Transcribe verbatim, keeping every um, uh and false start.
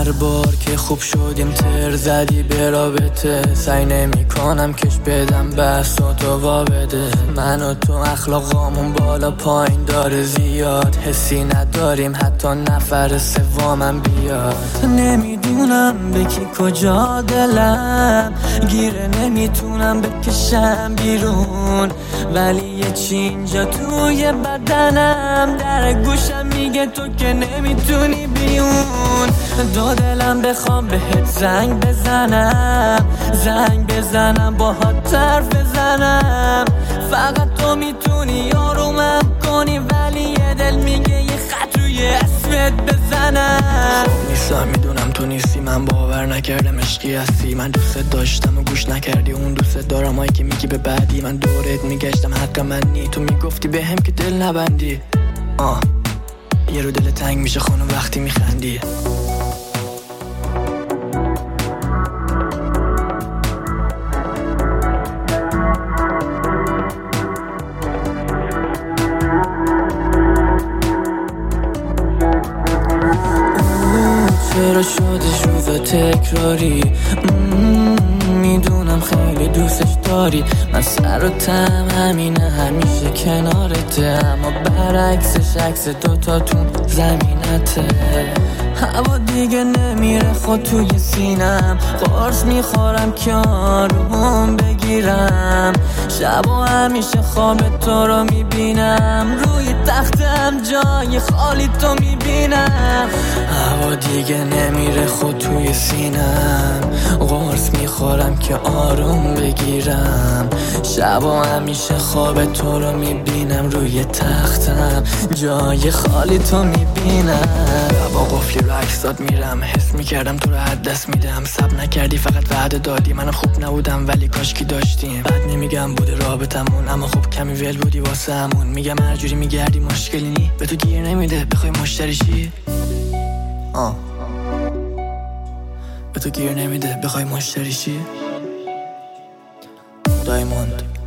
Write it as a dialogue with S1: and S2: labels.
S1: هر بار که خوب شدیم تر زدی به رابطه، سعی نمی کنم کش بدم بس و تو وابده. من و تو اخلاقامون بالا پایین داره زیاد، حسی نداریم حتی نفر سومم بیاد. نمیدونم به کی کجا دلم گیره، نمیتونم بکشم بیرون، ولی یه چی اینجا توی بدنم در گوشم میگه تو که نمیتونی بیون. دو دلم بخوام بهت زنگ بزنم، زنگ بزنم باهات حرف بزنم، فقط تو میتونی آرومم کنی، ولی یه دل میگه یه خط روی اسمت بزنم. نیستم میدونم تو نیستی، من باور نکردم عشقی هستی. من دوست داشتم و گوش نکردی، اون دوست دارم هایی که میگی به بعدی. من دورت میگشتم حق من نی، تو میگفتی به هم که دل نبندی. آه یه رو دل تنگ میشه خانم وقتی میخندی. چرا شدش روز تکراری؟ میدونم خیلی دوستش داری، من سر و تم همینه همیشه کنارته، اما برعکسش عکس دوتاتون زمینته. هوا دیگه نمیره خود توی سینم، قرص میخورم که آروم بگیرم، شبا همیشه خواب تو رو میبینم، روی تختم جای خالی تو میبینم. هوا دیگه نمیره خود توی سینم، قرص میخورم که آروم بگیرم، شبا همیشه خواب تو رو میبینم، روی تختم جای خالی تو میبینم. با قفلی رو عکس داد میرم، حس میکردم تو رو حد دست میدم، سب نکردی فقط وعده دادی، منم خوب نبودم ولی کاشکی داشتیم. بعد نمیگم بوده رابطمون، اما خب کمی ول بودی واسه همون. میگم هر جوری میگردی مشکلی نی، به تو گیر نمیده بخوای مشتریشی. آه به تو گیر نمیده بخوای مشتریشی. دایموند.